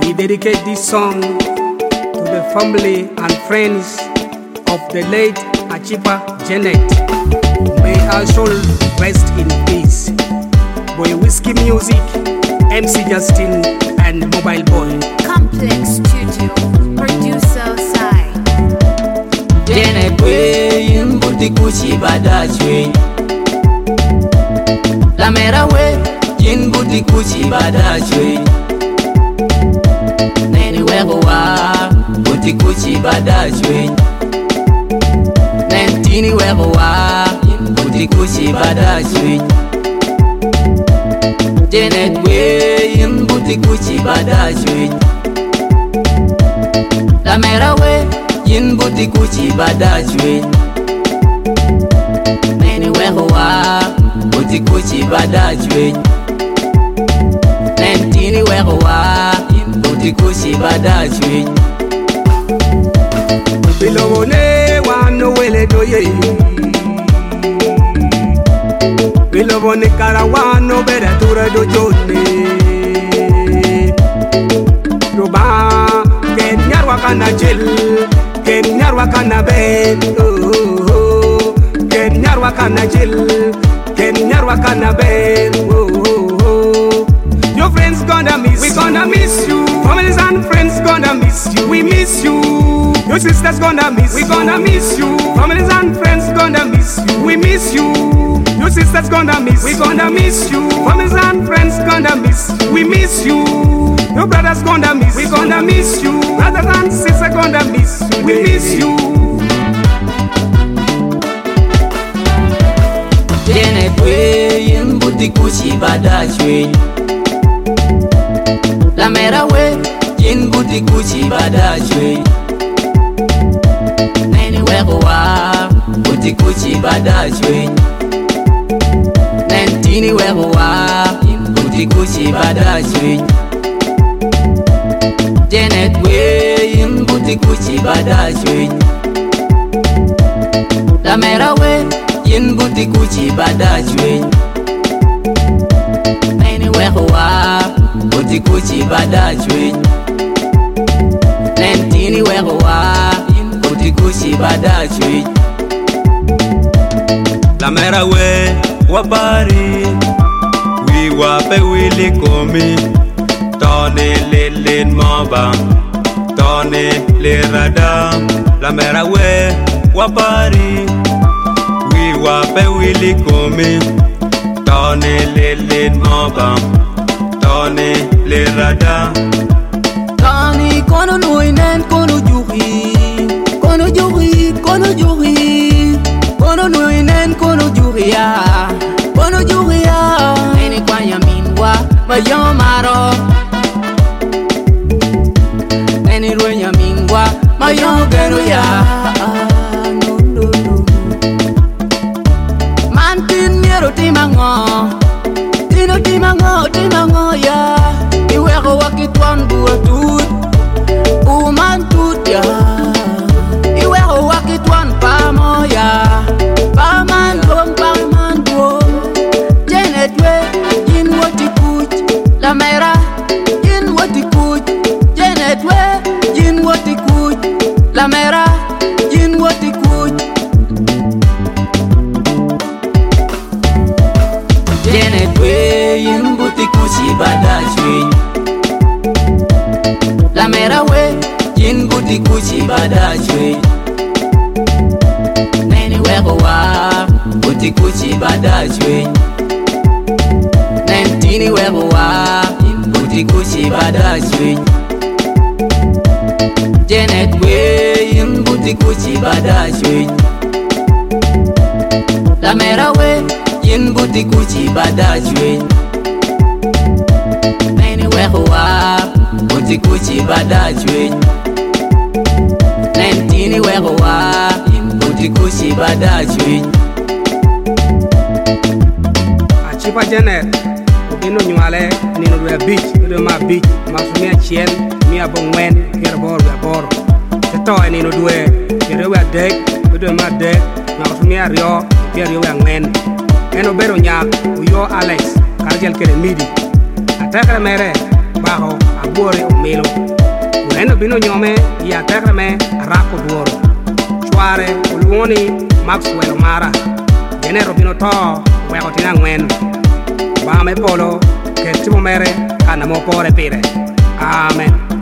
We dedicate this song to the family and friends of the late Achipa Janet. May our soul rest in peace. Boy Whiskey Music, MC Justin and Mobile Boy. Complex Studio, producer Sai. Janet way in Buti Kuchi Badajwe. La mera way in Buti Kuchi Badajwe. Neni wewa Buti Kuchi Badajwe. Nentini wewa Buti Kuchi Badajwe. Janet way in Buti Kuchi Badajwe. La mera way in Buti Kuchi Badajwe. Neni wewa Buti Kuchi Badajwe. Nentini wewa Buti Kuchi Badajwe. Bilobone wano wele doye. Bilobone karawano bere tura dojone. Roba kenyar wakana jil, kenyar wakana ben. Kenyar wakana jil, kenyar wakana ben. Your friends gonna miss you. We gonna miss you. Families and friends gonna miss you. We miss you. Your sisters gonna miss you. We gonna miss you. Families and friends gonna miss you. We miss you. Your sisters gonna miss you. We gonna miss you. Families and friends gonna miss you. We miss you. Your brothers gonna miss you. We gonna miss you. Brothers and sisters gonna miss you. We miss you. Janet way in Buti Kuchi Badajwe. La mera way in Buti Kuchi Badajwe. Neni wewa Buti Kuchi Badajwe. Nentini wewa Buti Kuchi Badajwe. Janet way in Buti Kuchi Badajwe. La mera way in Buti Kuchi Badajwe. Neni wewa Buti Kuchi Badajwe. Nentini wewa Buti Kuchi Badajwe. La mera we wabari we wape wili komi tone lelin moba tone le rada. La mera we wabari we wape wili komi tone lelin moba tone le rada. Tani kono nuinen kono juhi kono juhi kono juhi kono nuinen kono juhi ya kono juhi ya. Neni kwanya mingwa mayo maro. Neni ruenya mingwa mayo gero ya. No no no. Mantin miero timango tino timango ya. Iwego wakitwan buatut umantut ya. Iwego wakitwan pamo ya. Pamandong Janet we yin wati kuch. La mera yin wati kuch. Janet we yin wati kuch. La mera yin wati kuch. Janet we yin Buti Kuchi Badajwe. La mera we yin Buti Kuchi Badajwe. Neni wewa Buti Kuchi Badajwe. Nentini wewa Buti Kuchi Badajwe. Janet we yin Buti Kuchi Badajwe. La mera we yin Buti Kuchi Badajwe. Neni wewa Buti Kuchi Badajwe. Nentini wewa Buti Kuchi Badajwe. Achipa Janet, ino nyuale nino dwe beach, ino ma beach, masumia chien, mia bongwen, kira bor. Teto nino dwe, kira we dek, ino ma dek, masumia rio, kira we ngwen. Eno bero nyak, uyo Alex, karjel kere midi. Atakra mere, baho abuore umelo uneno bino nyome ya tekreme rako duoro chware ulwoni Maxwell Mara yene robino to weko tina ngwen ba me polo ke timo mere kana mo pore pire amen